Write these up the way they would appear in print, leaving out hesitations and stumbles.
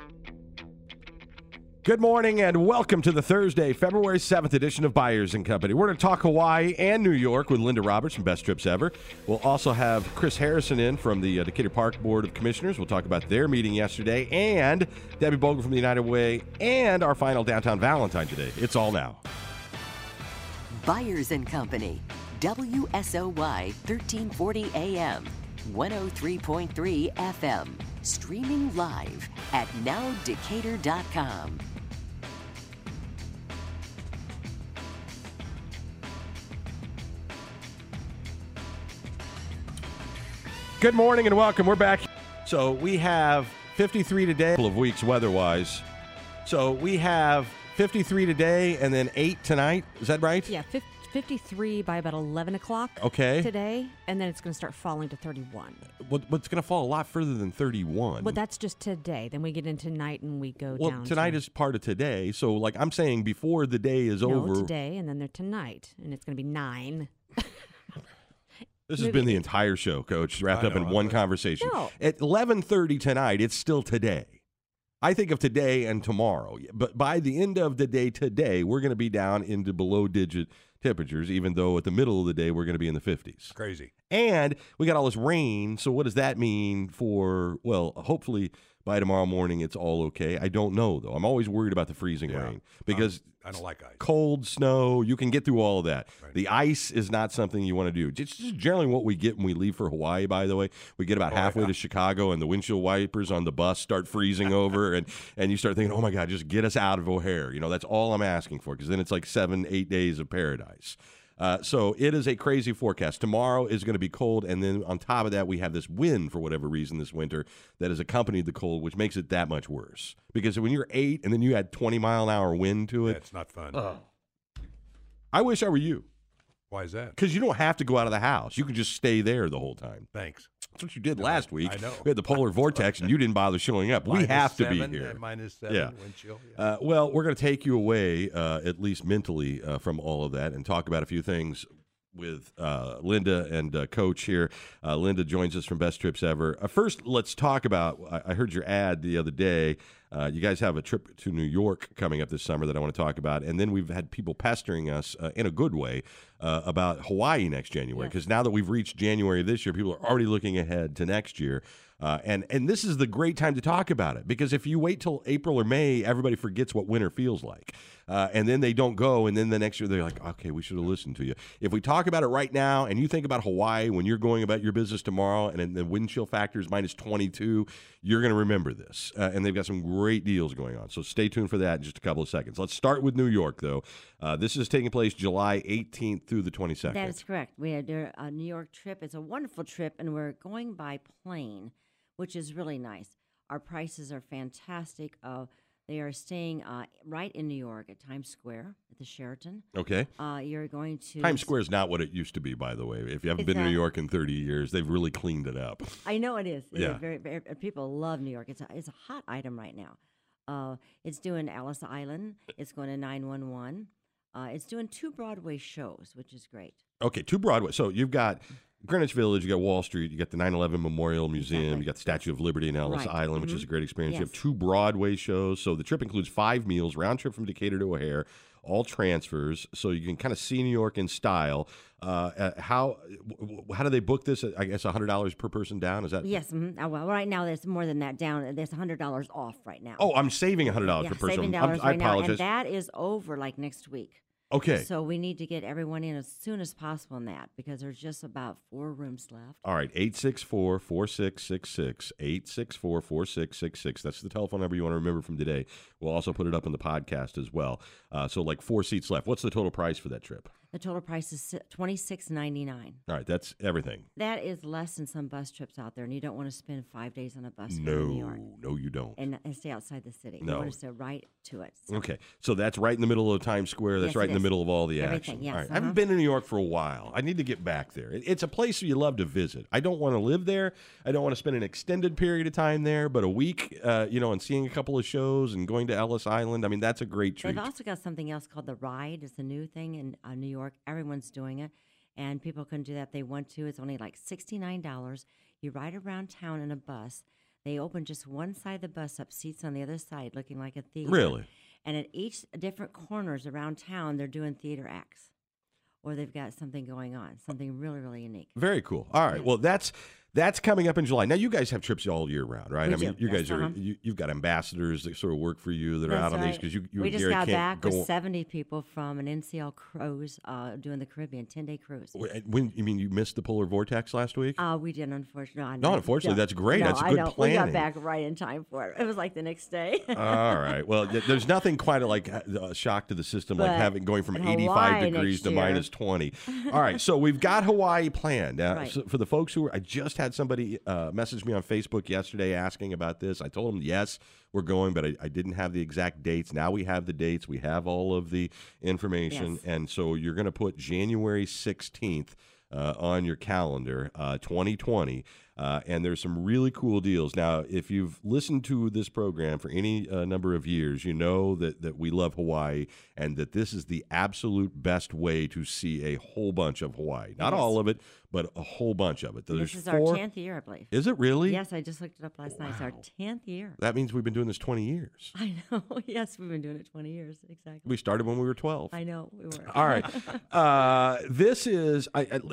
Good morning and welcome to the Thursday, February 7th edition of Byers & Company. We're going to talk Hawaii and New York with Linda Roberts from Best Trips Ever. We'll also have Chris Harrison in from the Decatur Park Board of Commissioners. We'll talk about their meeting yesterday, and Debbie Bogle from the United Way, and our final Downtown Valentine today. It's all now. Byers & Company, WSOY 1340 AM, 103.3 FM, streaming live at nowdecatur.com. Good morning and welcome. We're back. So we have 53 today, a couple of weeks weather-wise. So we have 53 today and then 8 tonight. Is that right? Yeah, 53 by about 11 o'clock today, and then it's going to start falling to 31. What's going to fall a lot further than 31? Well, that's just today. Then we get into night and we go down. Well, tonight is part of today. So, like I'm saying, before the day is over. No, today, and then they're tonight, and it's going to be 9. This has been the entire show, Coach, wrapped up in one conversation. No. At 11:30 tonight, it's still today. I think of today and tomorrow. But by the end of the day today, we're going to be down into below-digit temperatures, even though at the middle of the day, we're going to be in the 50s. Crazy. And we got all this rain, so what does that mean for, well, hopefully by tomorrow morning it's all okay. I don't know, though. I'm always worried about the freezing rain because I don't like ice. Cold, snow, you can get through all of that. Right. The ice is not something you want to do. It's just generally what we get when we leave for Hawaii, by the way. We get about halfway to Chicago and the windshield wipers on the bus start freezing over and you start thinking, oh, my God, just get us out of O'Hare. You know, that's all I'm asking for because then it's like 7-8 days of paradise. So it is a crazy forecast. Tomorrow is going to be cold, and then on top of that, we have this wind for whatever reason this winter that has accompanied the cold, which makes it that much worse. Because when you're 8 and then you add 20-mile-an-hour wind to it. It's not fun. I wish I were you. Why is that? Because you don't have to go out of the house. You can just stay there the whole time. Thanks. That's what you did last week. I know. We had the polar vortex, and you didn't bother showing up. We have to be here. -7 wind chill. Well, we're going to take you away, at least mentally, from all of that and talk about a few things with Linda and Coach here. Linda joins us from Best Trips Ever. First, let's talk about, I heard your ad the other day. You guys have a trip to New York coming up this summer that I want to talk about. And then we've had people pestering us in a good way about Hawaii next January. Because now that we've reached January of this year, people are already looking ahead to next year. And this is the great time to talk about it. Because if you wait till April or May, everybody forgets what winter feels like. And then they don't go. And then the next year, they're like, okay, we should have listened to you. If we talk about it right now and you think about Hawaii when you're going about your business tomorrow and the wind chill factor is minus 22, you're going to remember this. And they've got some great deals going on. So stay tuned for that in just a couple of seconds. Let's start with New York, though. This is taking place July 18th through the 22nd. That is correct. We had a New York trip. It's a wonderful trip, and we're going by plane, which is really nice. Our prices are fantastic. They are staying right in New York at Times Square at the Sheraton. Okay. You're going to... Times Square is not what it used to be, by the way. If you haven't been to New York in 30 years, they've really cleaned it up. I know it is. Yeah. People love New York. It's a hot item right now. It's doing Ellis Island. It's going to 911. It's doing 2 Broadway shows, which is great. Okay, 2 Broadway. So you've got Greenwich Village, you got Wall Street, you got the 9/11 Memorial Museum, Exactly. you got the Statue of Liberty in Ellis Right. Island, which is a great experience. You Yes. have 2 Broadway shows. So the trip includes 5 meals, round trip from Decatur to O'Hare, all transfers, so you can kind of see New York in style. How do they book this? I guess $100 per person down. Is that? Yes. Well, right now there's more than that down. There's $100 off right now. Oh, I'm saving $100 yeah, per person. saving dollars I right now, apologize. and that is over like next week. Okay. So we need to get everyone in as soon as possible in that because there's just about 4 rooms left. All right, 864-4666, 864-4666. That's the telephone number you want to remember from today. We'll also put it up on the podcast as well. So like 4 seats left. What's the total price for that trip? The total price is $26.99. All right, that's everything. That is less than some bus trips out there, and you don't want to spend 5 days on a bus to go to New York No, you don't. and stay outside the city. No. You want to stay right to it. So Okay, so that's right in the middle of Times Square. That's Yes, right it in the is. middle of all the Everything, action. yes, All right. I haven't been to New York for a while. I need to get back there. It's a place you love to visit. I don't want to live there. I don't want to spend an extended period of time there, but a week, and seeing a couple of shows and going to Ellis Island. I mean, that's a great treat. They've also got something else called The Ride. It's a new thing in New York. Everyone's doing it, and people can do that if they want to. It's only like $69. You ride around town in a bus. They open just one side of the bus up, seats on the other side, looking like a theater. Really? And at each different corners around town, they're doing theater acts, or they've got something going on, something really, really unique. Very cool. All right. Well, that's coming up in July. Now, you guys have trips all year round, right? We I mean, do. you Yes, guys are you've got ambassadors that sort of work for you that are That's out on these right. because you We and just Gary got can't back go. with 70 people from an NCL cruise doing the Caribbean, 10-day cruise. When you mean you missed the polar vortex last week? We did, unfortunately. No, unfortunately, that's great. No, That's I good know. planning. We got back right in time for it. It was like the next day. All right. Well, there's nothing quite like a shock to the system like But going from in 85 Hawaii degrees next to year. minus 20. All right. So we've got Hawaii planned. Right. So for the folks I just had somebody message me on Facebook yesterday asking about this. I told them, yes, we're going, but I didn't have the exact dates. Now we have the dates. We have all of the information. Yes. And so you're going to put January 16th on your calendar, 2020. And there's some really cool deals. Now, if you've listened to this program for any number of years, you know that we love Hawaii and that this is the absolute best way to see a whole bunch of Hawaii. Not It is. all of it, but a whole bunch of it. This is our 10th year, I believe. Is it really? Yes, I just looked it up last night. It's our 10th year. That means we've been doing this 20 years. I know. Yes, we've been doing it 20 years. Exactly. We started when we were 12. I know. We were. All right. This is,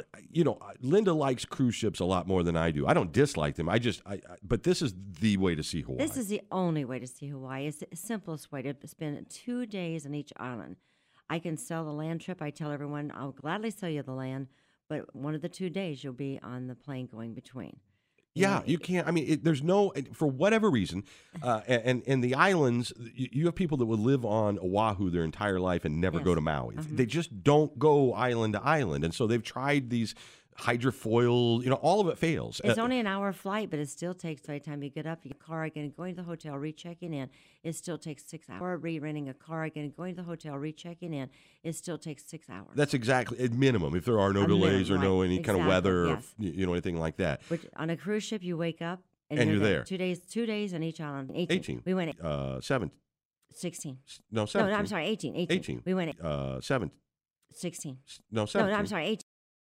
Linda likes cruise ships a lot more than I do. I don't dislike them. But this is the way to see Hawaii. This is the only way to see Hawaii. It's the simplest way to spend 2 days on each island. I can sell the land trip. I tell everyone I'll gladly sell you the land, but one of the 2 days you'll be on the plane going between. Yeah, you can't. I mean, there's no, for whatever reason, and the islands, you have people that would live on Oahu their entire life and never go to Maui. They just don't go island to island. And so they've tried these hydrofoil, all of it fails. It's only an hour flight, but it still takes, by the time you get up, you get a car again, going to the hotel, rechecking in, it still takes 6 hours. Or re-renting a car again, going to the hotel, rechecking in, it still takes 6 hours. That's exactly at minimum. If there are no delays or no any kind of weather, yes. or anything like that. Which, on a cruise ship, you wake up and you're there. 2 days on each island. 18. We went 7. 16. No, 17. No, I'm sorry, 18. 18. We went 7. 16. No, 17. No, I'm sorry, 18.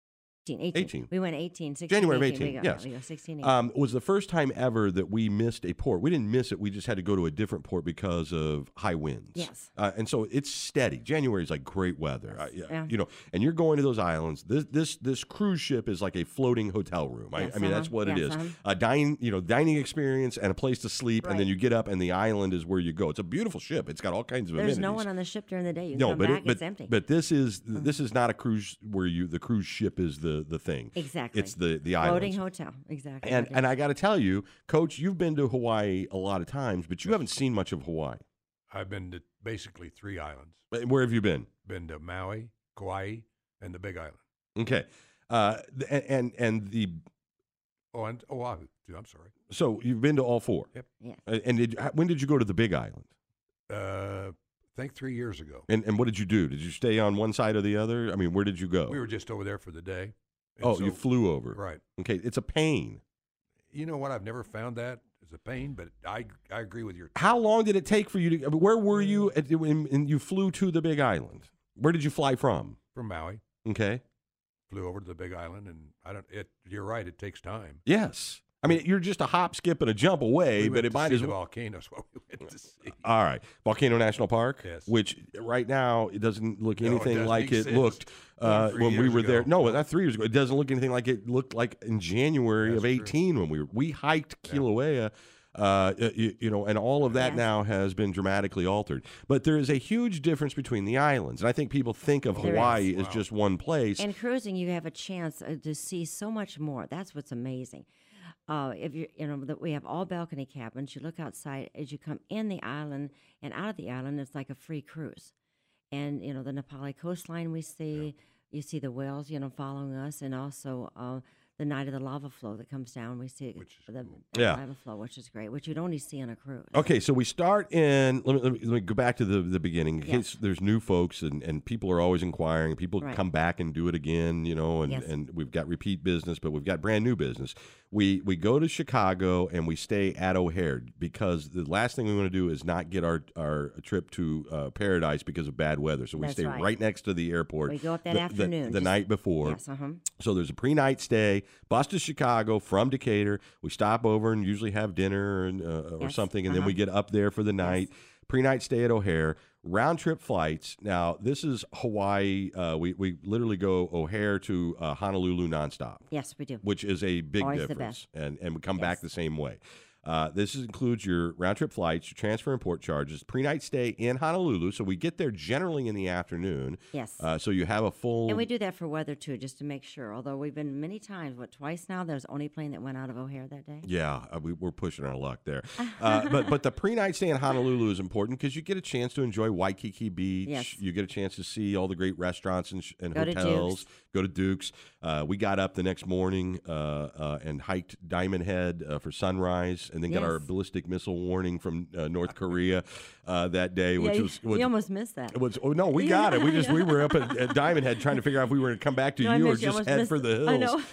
18. We went 18, 16, January 18. of 18, We go, yes. We go 16, 18. Was the first time ever that we missed a port. We didn't miss it. We just had to go to a different port because of high winds. Yes. And so it's steady. January is like great weather. Yeah. And you're going to those islands. This cruise ship is like a floating hotel room. Yes, I mean, that's what it yes, is. A dining experience and a place to sleep, and then Right. you get up and the island is where you go. It's a beautiful ship. It's got all kinds of There's amenities. no one on the ship during the day. You No, come but back, it's empty. But this is not a cruise where the cruise ship is the thing. Exactly. It's the Floating islands. hotel. Exactly. And I got to tell you, Coach, you've been to Hawaii a lot of times, but you haven't seen much of Hawaii. I've been to basically 3 islands. Where have you been? Been to Maui, Kauai, and the Big Island. Okay, and Oahu too. I'm sorry. so you've been to all 4. Yep. Yeah. And when did you go to the Big Island? I think 3 years ago. And what did you do? Did you stay on one side or the other? I mean, where did you go? We were just over there for the day. And Oh, so- you flew over. Right. Okay, it's a pain. You know what? I've never found that as a pain, but I agree with your. How long did it take for you to? Where were you? And you flew to the Big Island. Where did you fly from? From Maui, Okay. flew over to the Big Island, and you're right. It takes time. Yes. I mean, you're just a hop, skip, and a jump away, We but went it to might see as the well. volcanoes. What we went to see. All right, Volcano National Park, Yes. which right now it doesn't look No, it anything doesn't like exist. it looked 3 when we years were there. ago. No, not 3 years ago. It doesn't look anything like it looked like in January That's of true. 18 when we hiked Kilauea. And all of that Yes. now has been dramatically altered. But there is a huge difference between the islands, and I think people think of There Hawaii is. as just one place. And cruising, you have a chance to see so much more. That's what's amazing. If that we have all balcony cabins. You look outside as you come in the island and out of the island. It's like a free cruise, and the Nepali coastline we see. You see the whales, following us, and also the night of the lava flow that comes down. We see Which is the cool. Yeah. lava flow, which is great, which you'd only see on a cruise. Okay, so we start in. Let me go back to the beginning. In Yes. case there's new folks and people are always inquiring. People Right. come back and do it again, and Yes. and we've got repeat business, but we've got brand new business. we go to Chicago and we stay at O'Hare because the last thing we want to do is not get our trip to Paradise because of bad weather. So we stay right next to the airport. We go up that afternoon. The night before. Yes, So there's a pre-night stay, bus to Chicago from Decatur. We stop over and usually have dinner or something, and then we get up there for the night. Yes. Pre-night stay at O'Hare. Round trip flights. Now, this is Hawaii. We literally go O'Hare to Honolulu nonstop. Yes, we do. Which is a big Always difference. And we come back the same way. This includes your round trip flights, your transfer and port charges, pre-night stay in Honolulu. So we get there generally in the afternoon. Yes. So you have a full. And we do that for weather too, just to make sure. Although we've been many times, twice now? There's only plane that went out of O'Hare that day. Yeah, we're pushing our luck there. But the pre-night stay in Honolulu is important because you get a chance to enjoy Waikiki Beach. Yes. You get a chance to see all the great restaurants and Go hotels. Go to Duke's. We got up the next morning and hiked Diamond Head for sunrise. And then got our ballistic missile warning from North Korea that day, which was you almost missed that. No, we got it. We were up at Diamond Head trying to figure out if we were going to come back to you or just head for the hills. I know.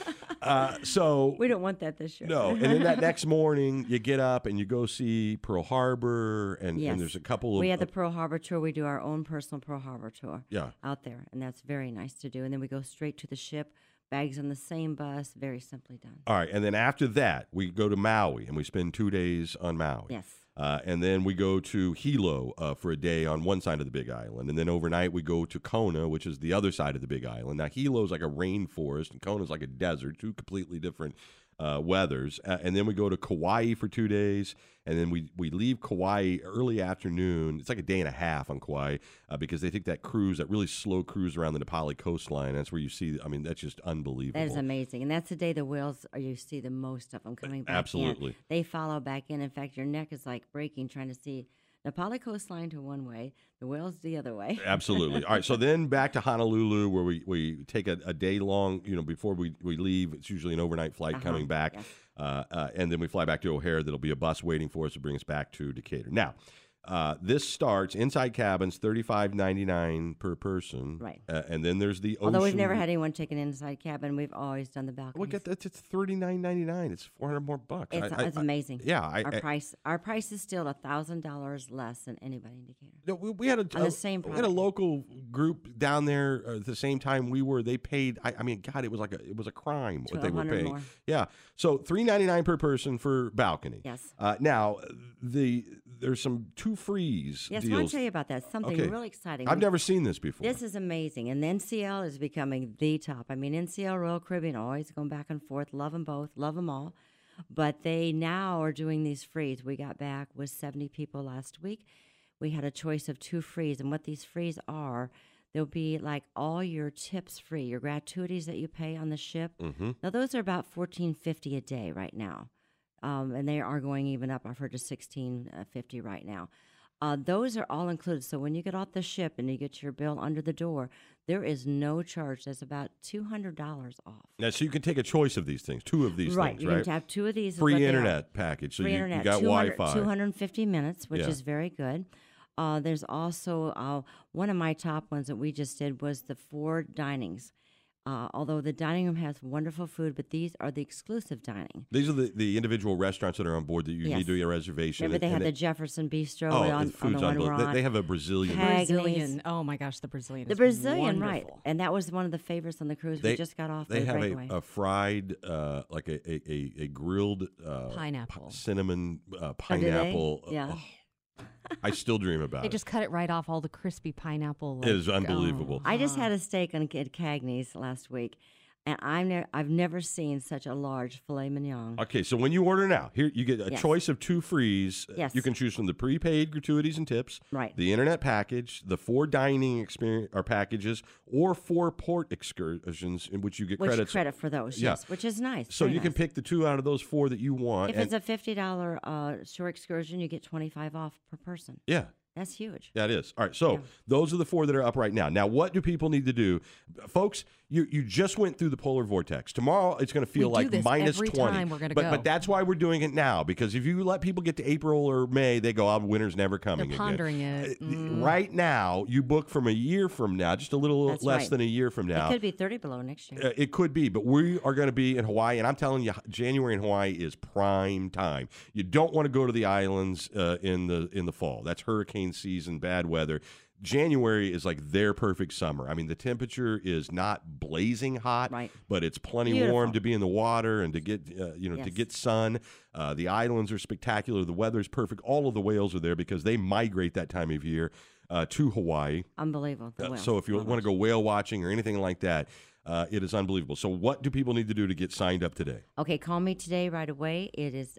So we don't want that this year. No, and then that next morning you get up and you go see Pearl Harbor, and there's a couple of. We had the Pearl Harbor tour. We do our own personal Pearl Harbor tour. Yeah. Out there, and that's very nice to do. And then we go straight to the ship. Bags on the same bus, very simply done. All right, and then after that, we go to Maui, and we spend 2 days on Maui. Yes. And then we go to Hilo for a day on one side of the Big Island. And then overnight, we go to Kona, which is the other side of the Big Island. Now, Hilo's like a rainforest, and Kona's like a desert, two completely different weathers. And then we go to Kauai for 2 days, and then we leave Kauai early afternoon. It's like a day and a half on Kauai because they take that cruise, that really slow cruise around the Nepali coastline. That's where you see, I mean, that's just unbelievable. That is amazing. And that's the day the whales you see the most of them coming back Absolutely. in. They follow back in. In fact, your neck is like breaking trying to see Nepali coastline to one way, the whales the other way. Absolutely. All right, so then back to Honolulu where we take a day long, before we leave. It's usually an overnight flight coming back. Yes. And then we fly back to O'Hare. There'll be a bus waiting for us to bring us back to Decatur. Now, this starts inside cabins, $35.99 per person. Right. And then there's the ocean. Although we've never had anyone take an inside cabin, we've always done the balcony. Well, it's $39.99. It's $400 more bucks. It's amazing. Yeah. Our price is still $1,000 less than anybody in Decatur. No, we had the same we had a local group down there at the same time we were. They paid. I mean, God, it was a crime what they were paying. More. Yeah. So $3.99 per person for balcony. Yes. Now there's some 2 frees. Yes, deals. I want to tell you about that. Something really exciting. I've never seen this before. This is amazing. And the NCL is becoming the top. I mean, NCL, Royal Caribbean, always going back and forth. Love them both. Love them all. But they now are doing these frees. We got back with 70 people last week. We had a choice of 2 frees. And what these frees are, they'll be like all your tips free, your gratuities that you pay on the ship. Mm-hmm. Now, those are about $14.50 a day right now. And they are going even up. I've heard to $16.50 right now. Those are all included. So when you get off the ship and you get your bill under the door, there is no charge. That's about $200 off. Now, so you can take a choice of these things, 2 of these things, right? You can have 2 of these. Free internet package. So you got Wi-Fi. 250 minutes, which is very good. There's also one of my top ones that we just did was the 4 dinings. Although the dining room has wonderful food, but these are the exclusive dining. These are the individual restaurants that are on board that you need to do a reservation. Remember, they have the Jefferson Bistro on the one we're on. They have a Brazilian. Brazilian. Oh my gosh, the Brazilian. The Brazilian, wonderful. Right? And that was one of the favorites on the cruise. We just got off. They have a fried, like a grilled pineapple, cinnamon pineapple. Yeah. I still dream about it. They just cut it right off all the crispy pineapple. It is unbelievable. I just had a steak at Cagney's last week, and I've never seen such a large filet mignon. Okay, so when you order now, here you get a choice of 2 frees. Yes. You can choose from the prepaid gratuities and tips, right? The internet package, the 4 dining experience or packages, or 4 port excursions in which you get credit for those. Yes, which is nice. So you can pick the 2 out of those 4 that you want. If it's a $50 shore excursion, you get $25 off per person. Yeah. That's huge. That is. All right, so those are the 4 that are up right now. Now, what do people need to do? Folks, you just went through the polar vortex. Tomorrow, it's going to feel like minus every 20. Time we're gonna go. But that's why we're doing it now, because if you let people get to April or May, they go, winter's never coming They're again. pondering it. Right now, you book from a year from now, just a little less than a year from now. It could be 30 below next year. It could be, but we are going to be in Hawaii, and I'm telling you, January in Hawaii is prime time. You don't want to go to the islands in the fall. That's hurricane season, bad weather. January is like their perfect summer. I mean, the temperature is not blazing hot, but it's plenty warm to be in the water and to get to get sun. The islands are spectacular. The weather's perfect. All of the whales are there because they migrate that time of year to Hawaii. Unbelievable. So if you want to go whale watching or anything like that, it is unbelievable. So what do people need to do to get signed up today? Okay, call me today right away. It is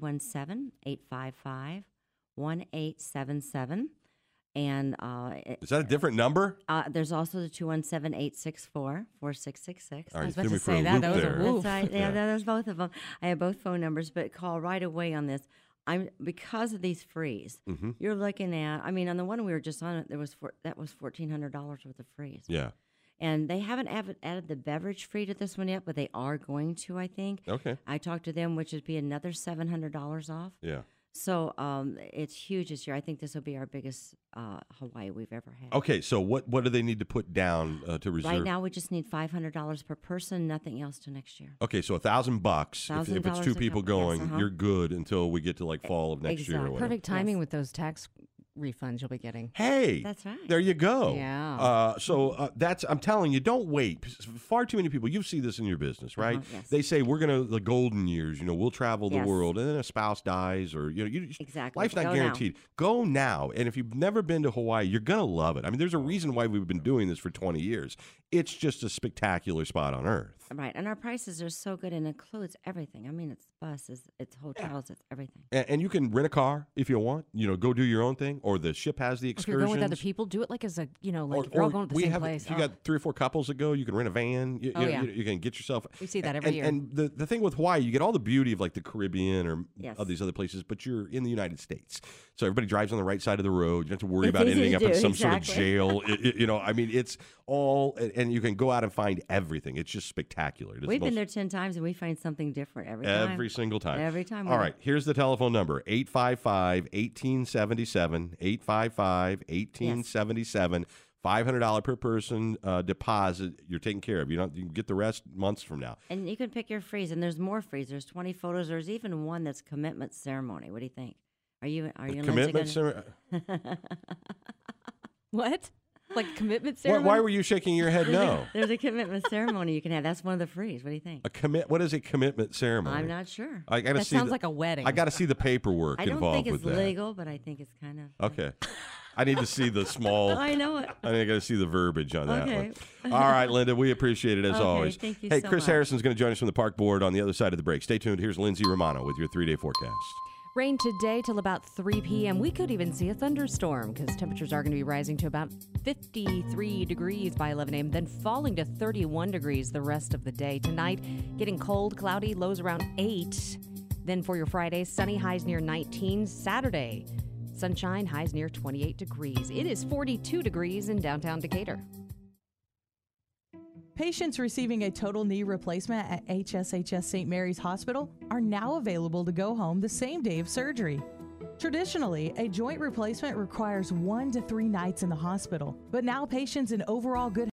217-855-1877. And is that a different number? There's also the 217-864-4666. I was about to say that. Those are That's right. Yeah, there's both of them. I have both phone numbers, but call right away on this. Because of these frees, you're looking at. I mean, on the one we were just on, that was $1,400 worth of frees. Yeah. And they haven't added the beverage free to this one yet, but they are going to, I think. Okay. I talked to them, which would be another $700 off. Yeah. So it's huge this year. I think this will be our biggest Hawaii we've ever had. Okay, so what do they need to put down to reserve? Right now, we just need $500 per person, nothing else till next year. Okay, so $1,000. If it's 2 people going, you're good until we get to like fall of next year. Or whatever. Perfect timing with those tax refunds you'll be getting. Hey, that's right. There you go. Yeah. I'm telling you, don't wait. Far too many people. You see this in your business, right? Yes. They say the golden years. We'll travel the world, and then a spouse dies, or exactly. Life's not guaranteed. Go now, and if you've never been to Hawaii, you're gonna love it. I mean, there's a reason why we've been doing this for 20 years. It's just a spectacular spot on Earth. Right, and our prices are so good and includes everything. I mean, it's buses, it's hotels, it's everything. And you can rent a car if you want. Go do your own thing, or the ship has the excursions. If you're going with other people, do it like as a if you're all going to the same place. If you got 3 or 4 couples that go, you can rent a van. You can get yourself. We see that every year. And the thing with Hawaii, you get all the beauty of like the Caribbean or of these other places, but you're in the United States, so everybody drives on the right side of the road. You don't have to worry about ending up in some sort of jail. I mean, it's all, and you can go out and find everything. It's just spectacular. We've been there 10 times, and we find something different every time. Every single time. Every time. All right, here's the telephone number, 855-1877, 855-1877, $500 per person deposit. You're taken care of. You can get the rest months from now. And you can pick your freeze, and there's more frees. There's 20 photos. There's even one that's commitment ceremony. What do you think? Are you commitment ceremony? What? Like commitment ceremony? Why were you shaking your head no? There's a commitment ceremony you can have. That's one of the frees. What do you think? What is a commitment ceremony? I'm not sure. That sounds like a wedding. I got to see the paperwork involved with that. I don't think it's legal, but I think it's kind of... Okay. I need to see the small... I know it. I got to see the verbiage on that one. All right, Linda, we appreciate it as always. Thank you Hey, so Chris much. Harrison's going to join us from the park board on the other side of the break. Stay tuned. Here's Lindsay Romano with your 3-day forecast. Rain today till about 3 p.m. We could even see a thunderstorm because temperatures are going to be rising to about 53 degrees by 11 a.m., then falling to 31 degrees the rest of the day. Tonight, getting cold, cloudy, lows around 8. Then for your Friday, sunny, highs near 19. Saturday, sunshine, highs near 28 degrees. It is 42 degrees in downtown Decatur. Patients receiving a total knee replacement at HSHS St. Mary's Hospital are now available to go home the same day of surgery. Traditionally, a joint replacement requires 1 to 3 nights in the hospital, but now patients in overall good